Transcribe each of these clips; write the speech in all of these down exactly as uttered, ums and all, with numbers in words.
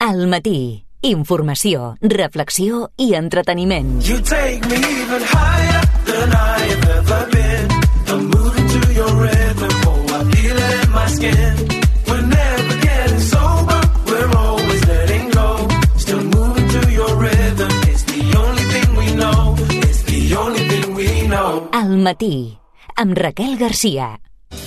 Al matí. Informació, reflexió i entreteniment. You take me even higher than I have ever been. I'm moving to your rhythm, oh, I feel it in my skin. We're never getting sober, we're always letting go. Still moving to your rhythm, it's the only thing we know. It's the only thing we know. Al matí, amb Raquel Garcia.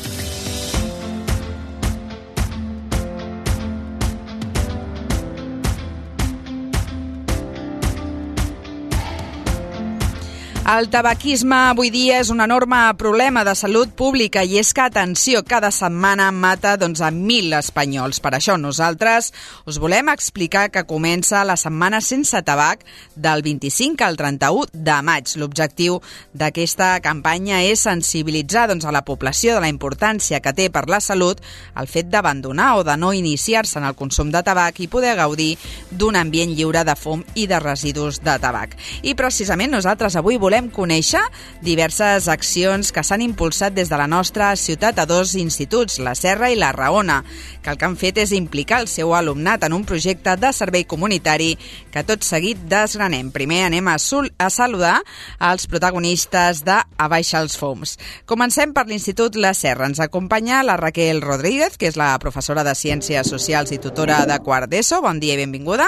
El tabaquisme avui dia és un enorme problema de salut pública i és que, atenció, cada setmana mata doncs, a mil espanyols. Per això nosaltres us volem explicar que comença la setmana sense tabac del vint-i-cinc al trenta-u de maig. L'objectiu d'aquesta campanya és sensibilitzar doncs, a la població de la importància que té per la salut el fet d'abandonar o de no iniciar-se en el consum de tabac i poder gaudir d'un ambient lliure de fum i de residus de tabac. I precisament nosaltres avui volem conèixer diverses accions que s'han impulsat des de la nostra ciutat a dos instituts, la Serra i la Raona, que el que han fet és implicar el seu alumnat en un projecte de servei comunitari que tot seguit desgranem. Primer anem a, a saludar als protagonistes de Abaixa els fums. Comencem per l'Institut La Serra. Ens acompanya la Raquel Rodríguez, que és la professora de Ciències Socials i tutora de quart d'ESO. Bon dia i benvinguda.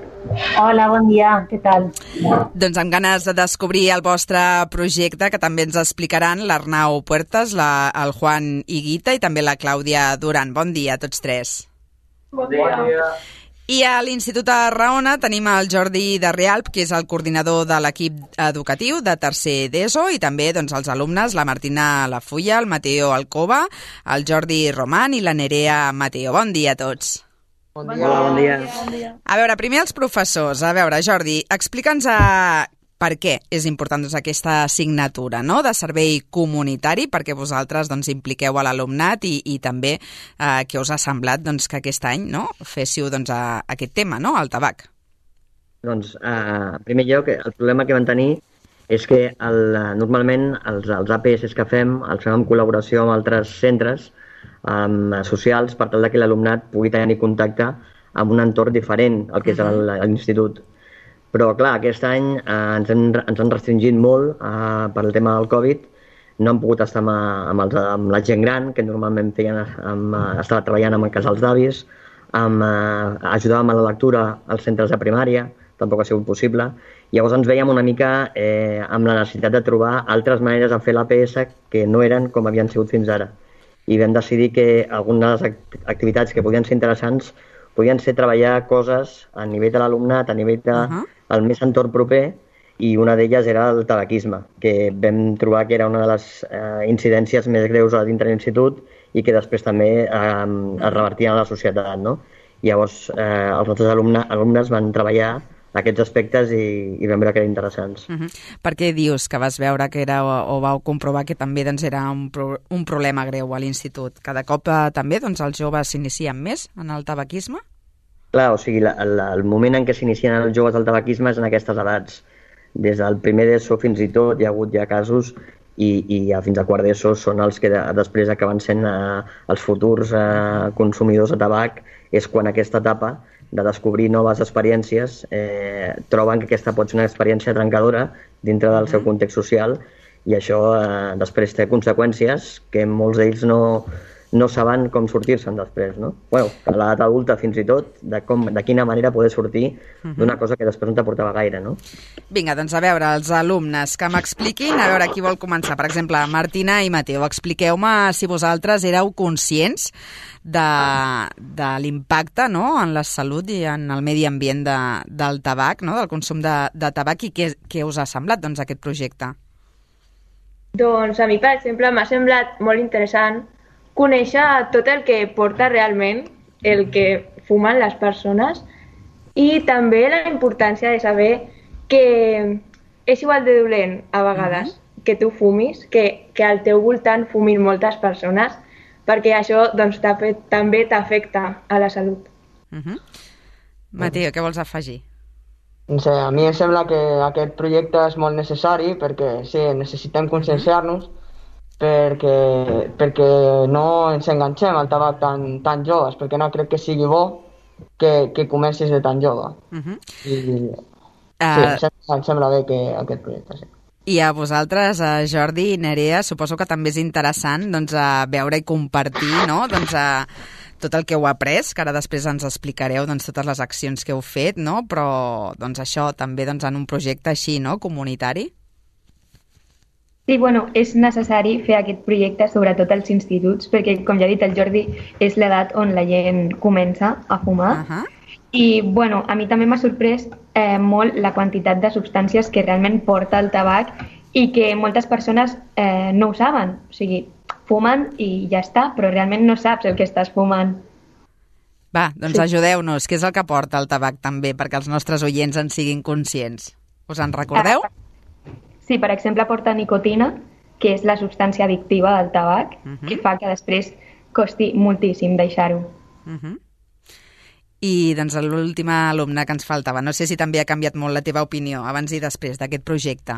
Hola, bon dia, què tal? Doncs amb ganes de descobrir el vostre projecte, que també ens explicaran l'Arnau Puertas, la, el Juan Higuita i també la Clàudia Duran. Bon dia a tots tres. Bon dia. Bon dia. I a l'Institut de Raona tenim el Jordi de Rialp, que és el coordinador de l'equip educatiu de tercer d'ESO, i també doncs, els alumnes, la Martina Lafulla, el Mateo Alcoba, el Jordi Roman i la Nerea Mateo. Bon dia a tots. Bon dia. Hola, bon dia. Bon dia. A veure, primer els professors. A veure, Jordi, explica'ns a per què és important doncs, aquesta assignatura, no?, de servei comunitari, perquè vosaltres doncs, impliqueu a l'alumnat i, i també eh, què us ha semblat doncs, que aquest any no, féssiu doncs, a, a aquest tema, no?, el tabac. Doncs, eh, en primer lloc, el problema que van tenir és que el, normalment els, els A P S que fem els fem en col·laboració amb altres centres um, socials per tal que l'alumnat pugui tenir contacte amb un entorn diferent al que és l'institut. Però, clar, aquest any eh, ens, hem, ens han restringit molt eh, per el tema del Covid. No han pogut estar amb, amb, els, amb la gent gran, que normalment feien, amb, estava treballant amb casals d'avis, amb, eh, ajudàvem a la lectura als centres de primària, tampoc ha sigut possible. Llavors ens veiem una mica eh, amb la necessitat de trobar altres maneres de fer l'A P S que no eren com havien sigut fins ara. I vam decidir que algunes activitats que podien ser interessants podien ser treballar coses a nivell de l'alumnat, a nivell del de, uh-huh. més entorn proper, i una d'elles era el tabaquisme, que vam trobar que era una de les eh, incidències més greus a dintre de l'institut i que després també eh, es revertien a la societat, no? Llavors, eh, els nostres alumne, alumnes van treballar aquests aspectes i, i vam veure que eren interessants. Uh-huh. Per què dius que vas veure que era, o, o vau comprovar que també doncs, era un, pro, un problema greu a l'institut? Cada cop eh, també doncs, els joves s'inicien més en el tabaquisme? Clar, o sigui, la, la, el moment en què s'inicien els joves al tabaquisme és en aquestes edats. Des del primer d'ESO fins i tot hi ha hagut ja casos i, i ja fins a quart d'ESO són els que de, després acaben sent eh, els futurs eh, consumidors de tabac. És quan aquesta etapa de descobrir noves experiències eh, troben que aquesta pot ser una experiència trencadora dintre del seu context social i això eh, després té conseqüències que molts d'ells no, no saben com sortir-se'n després, no? Bueno, a l'edat adulta fins i tot, de, com, de quina manera poder sortir d'una cosa que després no t'aportava gaire, no? Vinga, doncs a veure, els alumnes que m'expliquin, a veure qui vol començar. Per exemple, Martina i Mateo, expliqueu-me si vosaltres éreu conscients de, de l'impacte, no?, en la salut i en el medi ambient de, del tabac, no?, del consum de, de tabac, i què, què us ha semblat, doncs, aquest projecte? Doncs a mi, per exemple, m'ha semblat molt interessant conèixer tot el que porta realment el que fumen les persones i també la importància de saber que és igual de dolent a vegades uh-huh. que tu fumis, que, que al teu voltant fumin moltes persones, perquè això doncs, també t'afecta a la salut. Uh-huh. Mateo, què vols afegir? No sé, a mi em sembla que aquest projecte és molt necessari perquè sí, necessitem conscienciar-nos perquè, perquè no ens enganxem al tabac tan, tan joves, perquè no crec que sigui bo que, que comencis de tan jove. Uh-huh. I sí, Uh, em sembla, em sembla bé que aquest projecte, sí. I a vosaltres, a Jordi i Nerea, suposo que també és interessant doncs, a veure i compartir, no? doncs, a tot el que heu après, que ara després ens explicareu doncs, totes les accions que heu fet, no? Però doncs, això també doncs, en un projecte així, no? Comunitari. Sí, bueno, és necessari fer aquest projecte, sobretot als instituts, perquè, com ja ha dit el Jordi, és l'edat on la gent comença a fumar. Uh-huh. I, bueno, a mi també m'ha sorprès eh, molt la quantitat de substàncies que realment porta el tabac i que moltes persones eh, no ho saben. O sigui, fumen i ja està, però realment no saps el que estàs fumant. Va, doncs Sí. ajudeu-nos. Què és el que porta el tabac també, perquè els nostres oients en siguin conscients? Us en recordeu? Sí, per exemple, porta nicotina, que és la substància addictiva del tabac, Mhm. que fa que després costi moltíssim deixar-ho. Uh-huh. I doncs l'últim alumne que ens faltava. No sé si també ha canviat molt la teva opinió abans i després d'aquest projecte.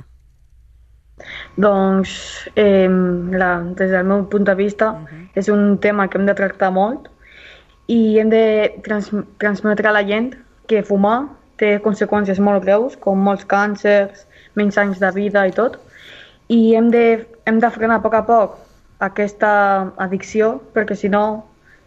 Doncs, eh, la, des del meu punt de vista, uh-huh. és un tema que hem de tractar molt i hem de trans, transmetre a la gent que fumar té conseqüències molt greus, com molts càncers, menys anys de vida i tot. I hem de, hem de frenar a poc a poc aquesta addicció, perquè si no,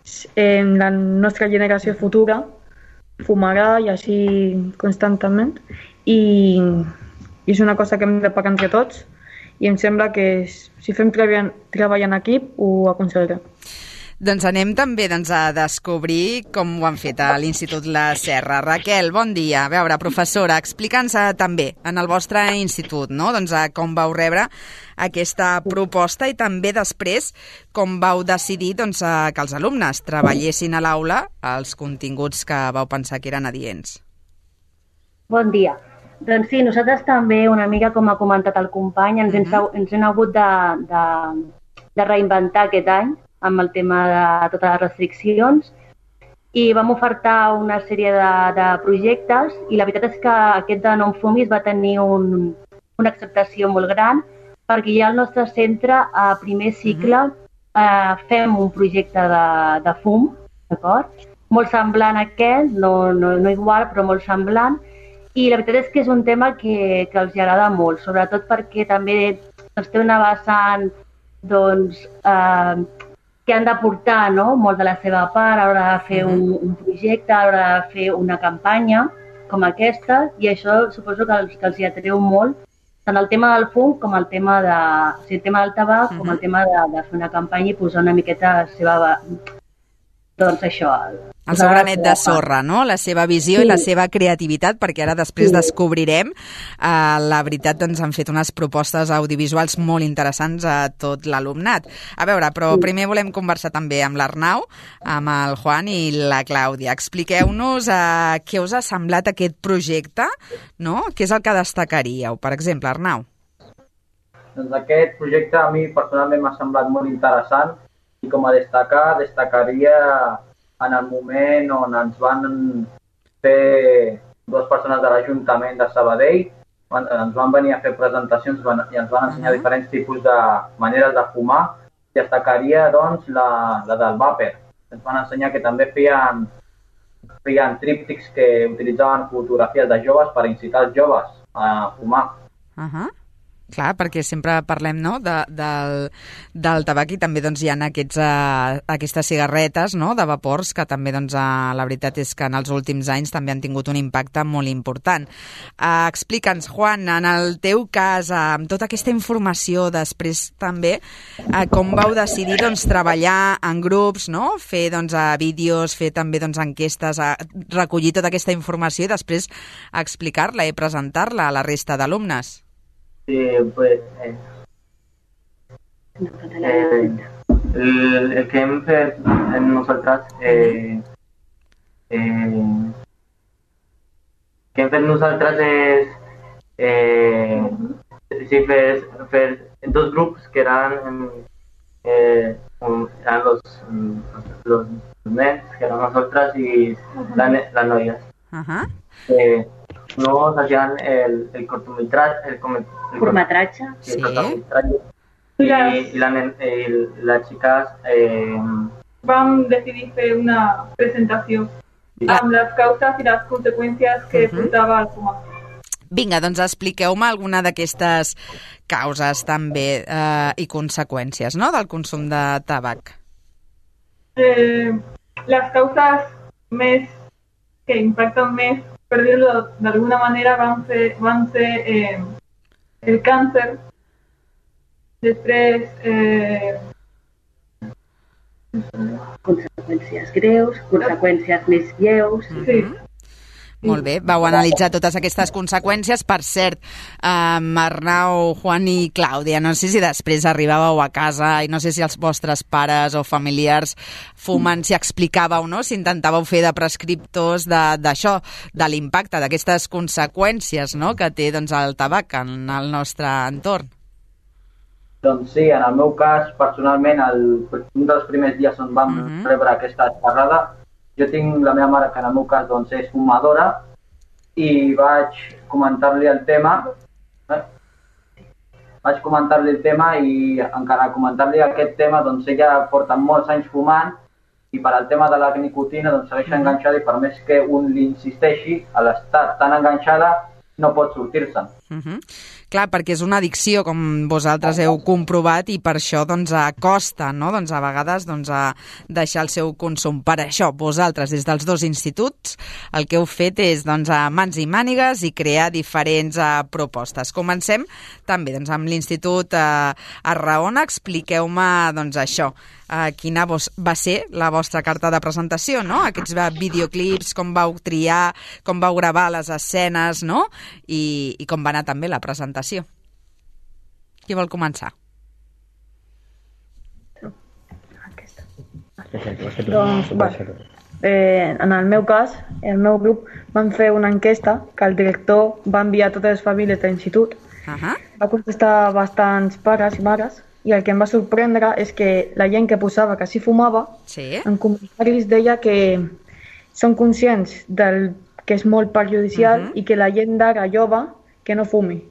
en la nostra generació futura fumarà i així constantment. I, i és una cosa que hem de pagar entre tots i em sembla que si fem treball, treball en equip ho aconseguirem. Doncs anem també doncs, a descobrir com ho han fet a l'Institut La Serra. Raquel, bon dia. A veure, professora, explica'ns també en el vostre institut, no? doncs, com vau rebre aquesta proposta i també després com vau decidir doncs, que els alumnes treballessin a l'aula els continguts que vau pensar que eren adients. Bon dia. Doncs sí, nosaltres també, una mica com ha comentat el company, ens, uh-huh. hem, ens hem hagut de, de, de reinventar aquest any amb el tema de totes les restriccions i vam ofertar una sèrie de, de projectes i la veritat és que aquest de No em fumis va tenir un, una acceptació molt gran perquè ja al nostre centre, a primer cicle, eh, fem un projecte de, de fum, d'acord? Molt semblant a aquest, no, no, no igual, però molt semblant. I la veritat és que és un tema que, que els agrada molt, sobretot perquè també doncs, té una vessant doncs, eh, que han d'aportar, no?, molt de la seva part a l'hora de fer un, un projecte, a l'hora de fer una campanya com aquesta, i això suposo que els, que els hi atreu molt, tant el tema del fum com el tema, de, o sigui, el tema del tabac, uh-huh. com el tema de, de fer una campanya i posar una miqueta la seva, doncs això... El seu granet de sorra, no? La seva visió sí. i la seva creativitat, perquè ara després sí. descobrirem. Eh, la veritat, doncs, han fet unes propostes audiovisuals molt interessants a tot l'alumnat. A veure, però sí. primer volem conversar també amb l'Arnau, amb el Juan i la Clàudia. Expliqueu-nos eh, què us ha semblat aquest projecte, no? Què és el que destacaríeu? Per exemple, Arnau. Doncs aquest projecte a mi personalment m'ha semblat molt interessant i com a destacar, destacaria en el moment on ens van fer dues persones de l'Ajuntament de Sabadell, ens van venir a fer presentacions i ens van ensenyar uh-huh. diferents tipus de maneres de fumar. Destacaria doncs la, la del vàper. Ens van ensenyar que també feien, feien tríptics que utilitzaven fotografies de joves per incitar els joves a fumar. Uh-huh. Clar, perquè sempre parlem, no?, de, del, del tabac i també doncs, hi ha aquests, uh, aquestes cigarretes, no?, de vapors que també doncs, uh, la veritat és que en els últims anys també han tingut un impacte molt important. Uh, Explica'ns, Juan, en el teu cas, uh, amb tota aquesta informació després també, uh, com vau decidir doncs, treballar en grups, no?, fer doncs, uh, vídeos, fer també doncs, enquestes, uh, recollir tota aquesta informació i després explicar-la i presentar-la a la resta d'alumnes. Sí, pues eh, eh, el, el que hem fet nosaltres eh, eh, que hem fet nosaltres és eh, sí, fer, fer dos grups que eren eh, eren los, los nens, que eren nosaltres i les la noies. Uh-huh. Eh, no hacían el, el cortometraje, el, el, el curtmetratge, sí. I, i la, les xiques eh... vam decidir fer una presentació amb les causes i les conseqüències que Mhm. portava el fumar. Vinga, doncs expliqueu-me alguna d'aquestes causes també eh, i conseqüències, no?, del consum de tabac. Eh, les causes més que impacten més, per dir-ho d'alguna manera, van ser, van ser eh, el càncer, després eh, Conseqüències greus, conseqüències més lleus. sí. Molt bé, vau analitzar totes aquestes conseqüències. Per cert, eh, Arnau, Juan i Clàudia, no sé si després arribàveu a casa i no sé si els vostres pares o familiars fumen, si explicàveu, no?, si intentàveu fer de prescriptors de- d'això, de, de l'impacte, d'aquestes conseqüències, no?, que té, doncs, el tabac en el nostre entorn. Doncs sí, en el meu cas, personalment, el, un dels primers dies on vam Mhm. rebre aquesta xerrada, jo tinc la meva mare, que en el meu cas doncs, és fumadora, i vaig comentar-li el tema, eh? vaig comentar-li el tema i encara comentar-li aquest tema, doncs ella porta molts anys fumant i per al tema de la nicotina doncs segueix enganxada, i per més que un li insisteixi, a l'estar tan enganxada no pot sortir-se'n. Uh -huh. Clar, perquè és una addicció, com vosaltres heu comprovat, i per això doncs, costa, no?, doncs, a vegades doncs, a deixar el seu consum. Per això, vosaltres, des dels dos instituts, el que heu fet és doncs, a mans i mànigues i crear diferents uh, propostes. Comencem també doncs, amb l'Institut uh, Arraona. Expliqueu-me doncs, això. Uh, quina vos, va ser la vostra carta de presentació, no? Aquests uh, videoclips, com vau triar, com vau gravar les escenes, no?, i, i com va anar també la presentació. Qui vol començar? Doncs, va. Eh, en el meu cas, el meu grup, vam fer una enquesta que el director va enviar a totes les famílies de l'institut. Uh -huh. Va contestar bastants pares i mares, i el que em va sorprendre és que la gent que posava que sí fumava, sí. en comentaris deia que són conscients del que és molt perjudicial uh -huh. i que la gent d'ara jove que no fumi.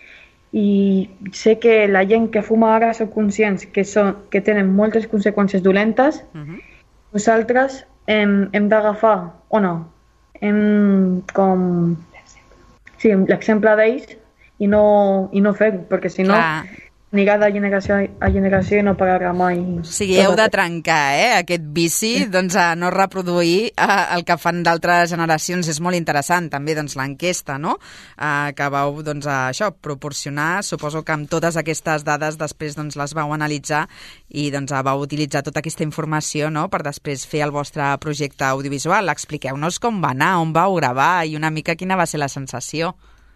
I sé que la gent que fuma ara són conscients que, són, que tenen moltes conseqüències dolentes. Uh -huh. Nosaltres hem, hem d'agafar, o no, hem com... Sí, l'exemple d'ells i no, i no fer-ho, perquè si no Clar. anirà de generació a generació i no pagarà mai. O sigui, heu de trencar eh, aquest vici, doncs, a no reproduir eh, el que fan d'altres generacions. És molt interessant també doncs, l'enquesta, no?, eh, que vau doncs, això proporcionar. Suposo que amb totes aquestes dades després doncs, les vau analitzar i doncs, vau utilitzar tota aquesta informació, no?, per després fer el vostre projecte audiovisual. Expliqueu-nos com va anar, on vau gravar i una mica quina va ser la sensació.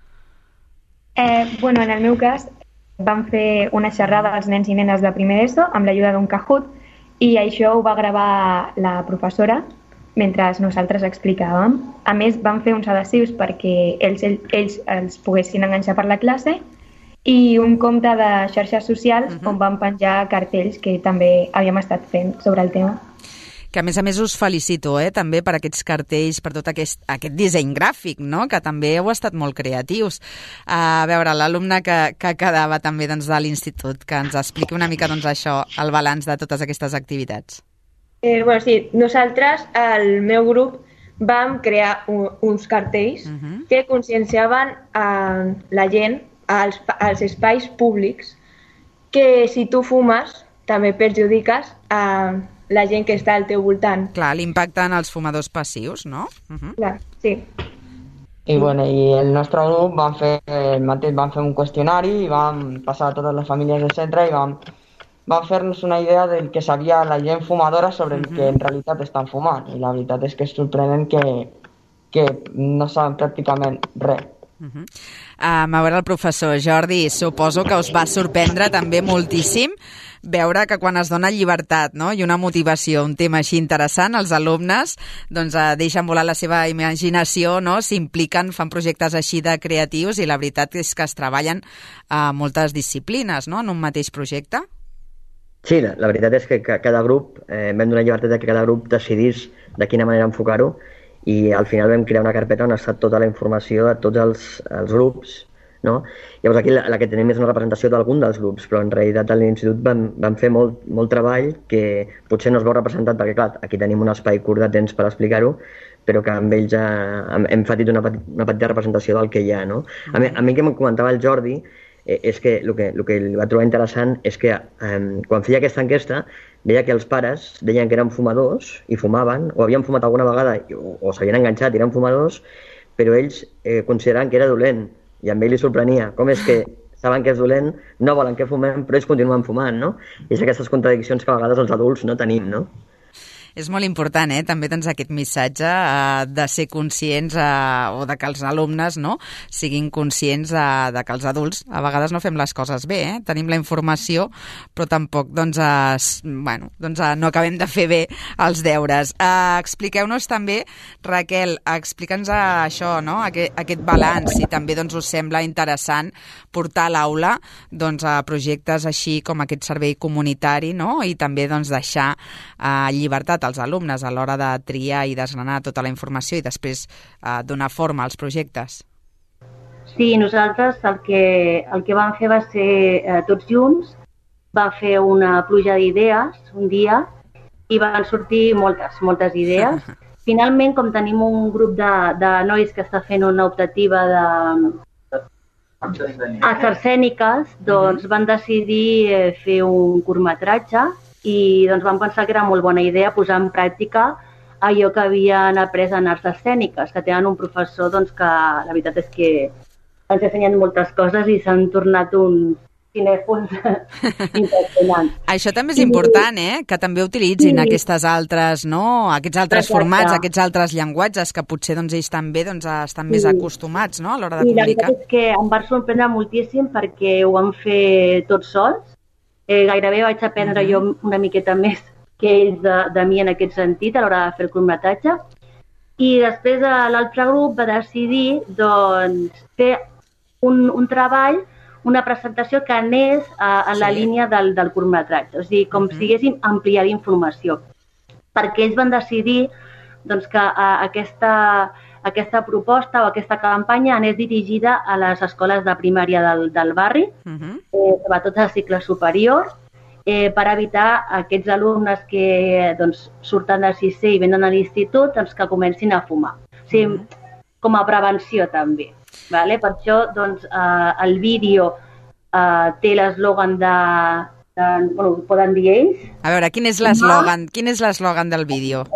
Eh, bueno, en el meu cas, vam fer una xerrada als nens i nenes de primer d'ESO amb l'ajuda d'un Kahoot, i això ho va gravar la professora mentre nosaltres explicàvem. A més, vam fer uns adhesius perquè ells, ells els poguessin enganxar per la classe, i un compte de xarxes socials uh-huh. on vam penjar cartells que també havíem estat fent sobre el tema. Que a més a més us felicito eh, també per aquests cartells, per tot aquest, aquest disseny gràfic, no?, que també heu estat molt creatius. A veure, l'alumne que, que quedava també doncs, de l'institut, que ens expliqui una mica doncs, això, el balanç de totes aquestes activitats. Eh, bueno, sí, nosaltres, el meu grup, vam crear un, uns cartells uh-huh. que conscienciaven a la gent als, als espais públics que si tu fumes també perjudiques a la gent que està al teu voltant. Clar, l'impacte en els fumadors passius, no? Uh-huh. Clar, sí. I, bueno, i el nostre grup vam fer el mateix, vam fer un qüestionari i vam passar a totes les famílies del centre i vam, vam fer-nos una idea del que sabia la gent fumadora sobre el que en realitat estan fumant. I la veritat és que és sorprenent que, que no saben pràcticament res. Uh-huh. Um, a veure, el professor Jordi, suposo que us va sorprendre també moltíssim veure que quan es dona llibertat, no?, i una motivació, un tema així interessant, els alumnes doncs, eh, deixen volar la seva imaginació, no?, s'impliquen, fan projectes així de creatius, i la veritat és que es treballen a moltes disciplines, no?, en un mateix projecte. Sí, la, la veritat és que cada grup, eh, vam donar llibertat de que cada grup decidís de quina manera enfocar-ho, i al final vam crear una carpeta on ha estat tota la informació de tots els, els grups, no? Llavors aquí la, la que tenim és una representació d'algun dels grups, però en realitat a l'institut vam, vam fer molt, molt treball que potser no es veu representat perquè, clar, aquí tenim un espai curt de temps per explicar-ho, però que amb ells ja hem fet una, una petita representació del que hi ha, no? A mi, a mi que em comentava el Jordi, eh, és que el que, el que li va trobar interessant és que eh, quan feia aquesta enquesta veia que els pares deien que eren fumadors i fumaven, o havien fumat alguna vegada o, o s'havien enganxat i eren fumadors, però ells eh, consideraven que era dolent i a ell li sorprenia. Com és que saben que és dolent, no volen que fumem, però ells continuen fumant, no? I és aquestes contradiccions que a vegades els adults no tenim, no? És molt important, eh, també doncs, aquest missatge eh, de ser conscients eh, o de que els alumnes no, siguin conscients de, de que els adults a vegades no fem les coses bé, eh? Tenim la informació, però tampoc doncs, eh, bueno, doncs, eh, no acabem de fer bé els deures. Eh, expliqueu-nos també, Raquel, explica'ns eh, això, no? aquest, aquest balanç, si també doncs, us sembla interessant portar a l'aula doncs, a projectes així com aquest servei comunitari, no? I també doncs, deixar eh, llibertat als alumnes a l'hora de triar i desgranar tota la informació i després eh, donar forma als projectes. Sí, nosaltres el que, el que vam fer va ser eh, tots junts, vam fer una pluja d'idees un dia i van sortir moltes, moltes idees. Finalment, com tenim un grup de, de nois que està fent una optativa de arts escèniques, doncs van decidir eh, fer un curtmetratge i doncs vam pensar que era molt bona idea posar en pràctica allò que havien après en arts escèniques, que tenen un professor doncs, que la veritat és que ens ha ensenyat moltes coses i s'han tornat uns cinèfons impressionants. Això també és important, eh? Que també utilitzin sí. aquestes altres, no? Aquests altres Exacte. formats, aquests altres llenguatges que potser doncs, ells també doncs, estan sí. més acostumats no? a l'hora de sí, comunicar. La veritat és que em va sorprendre moltíssim perquè ho vam fer tots sols. Eh, gairebé vaig aprendre uh-huh. jo una miqueta més que ells de, de mi en aquest sentit a l'hora de fer el curtmetratge. I després eh, l'altre grup va decidir doncs, fer un, un treball, una presentació que anés a, a la sí. línia del, del curtmetratge, o sigui, com uh-huh. si haguéssim ampliat informació. Perquè ells van decidir doncs, que a, aquesta, aquesta proposta o aquesta campanya anés dirigida a les escoles de primària del, del barri, uh-huh. eh, sobretot al cicle superior, eh, per evitar aquests alumnes que doncs, surten del sisè i venen a l'institut doncs, que comencin a fumar. O sigui, uh-huh. com a prevenció també. Vale? Per això doncs, eh, el vídeo eh, té l'eslògan de, de... Bueno, ho poden dir ells. A veure, quin és l'eslògan? Quin és l'eslògan del vídeo?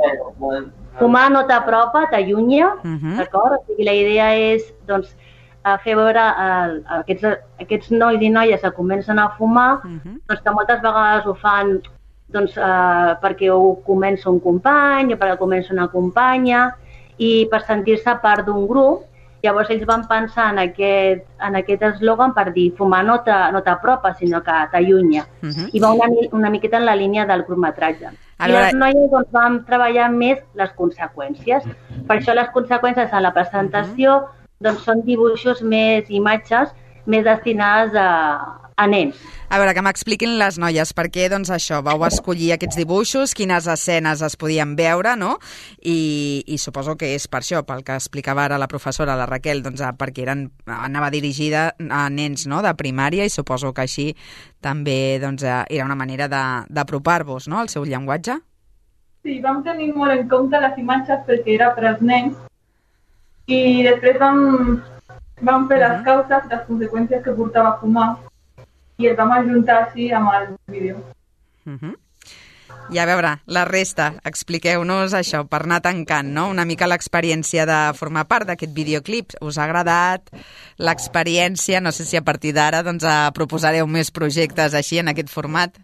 Fumar no t'apropa, t'allunya, uh-huh. d'acord? O sigui, la idea és doncs, fer veure a, a aquests, a aquests nois i noies que comencen a fumar, uh-huh. doncs que moltes vegades ho fan doncs, eh, perquè ho comença un company o perquè comença una companya i per sentir-se part d'un grup. Llavors ells van pensar en aquest, en aquest eslògan per dir fumar no t'apropa, sinó que t'allunya. Uh-huh. I va una, una miqueta en la línia del curtmetratge. I les noies doncs, vam treballar més les conseqüències. Per això les conseqüències a la presentació doncs, són dibuixos més, imatges més destinades a, a nens. A veure, que m'expliquin les noies per què doncs, això, vau escollir aquests dibuixos, quines escenes es podien veure, no? I, i suposo que és per això, pel que explicava ara la professora, la Raquel, doncs, perquè eren, anava dirigida a nens no? de primària i suposo que així també doncs, era una manera d'apropar-vos no? al seu llenguatge. Sí, vam tenir molt en compte les imatges perquè era per als nens i després vam, vam fer les causes, les conseqüències que portava a fumar i el vam ajuntar així amb el vídeo. Uh-huh. I a veure, la resta, expliqueu-nos això, per anar tancant, no? Una mica l'experiència de formar part d'aquest videoclip. Us ha agradat l'experiència? No sé si a partir d'ara doncs, proposareu més projectes així en aquest format.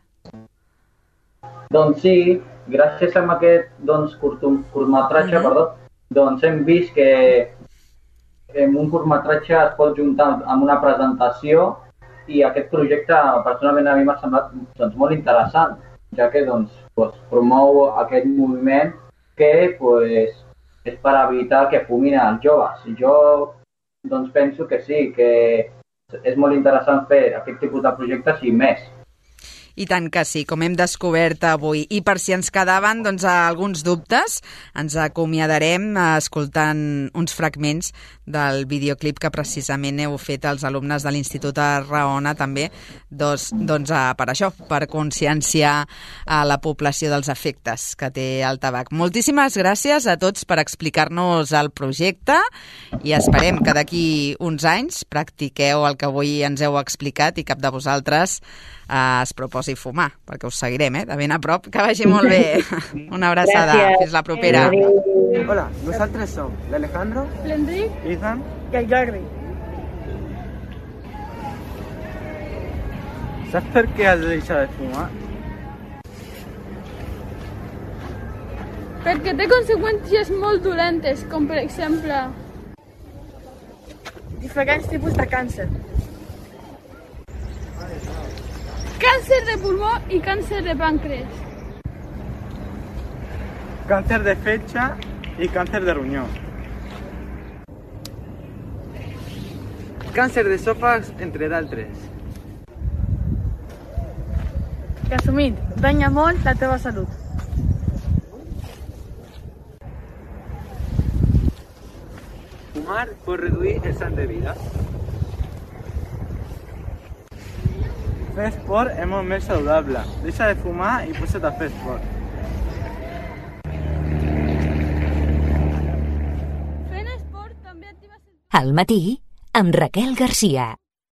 Doncs sí, gràcies a aquest doncs, curtmetratge, uh-huh. perdó, doncs hem vist que en un curtmetratge es pot juntar amb una presentació i aquest projecte personalment a mi m'ha semblat doncs, molt interessant, ja que doncs, doncs, promou aquest moviment que pues, és per evitar que fumin els joves. Jo doncs, penso que sí, que és molt interessant fer aquest tipus de projectes i més. I tant que sí, com hem descobert avui. I per si ens quedaven doncs, alguns dubtes, ens acomiadarem escoltant uns fragments del videoclip que precisament heu fet els alumnes de l'Institut Arraona també, doncs, doncs per això, per conscienciar a la població dels efectes que té el tabac. Moltíssimes gràcies a tots per explicar-nos el projecte i esperem que d'aquí uns anys practiqueu el que avui ens heu explicat i cap de vosaltres eh, es proposi fumar, perquè us seguirem, eh, de ben a prop. Que vagi molt bé. Una abraçada. Gràcies. Fins la propera. Hola, nosaltres som l'Alejandro, l'Enric, Ethan i el Jordi. Saps per què has de deixar de fumar? Perquè té conseqüències molt dolentes, com per exemple diferents tipus de càncer. Càncer de pulmó i càncer de pàncreas. Càncer de fetge i càncer de ronyó. Càncer d'esòfags, entre d'altres. Resumit, danya molt la teva salut. Fumar pot reduir els anys de vida. Fer esport és molt més saludable. Deixa de fumar i posa't a fer esport. Al matí, amb Raquel Garcia.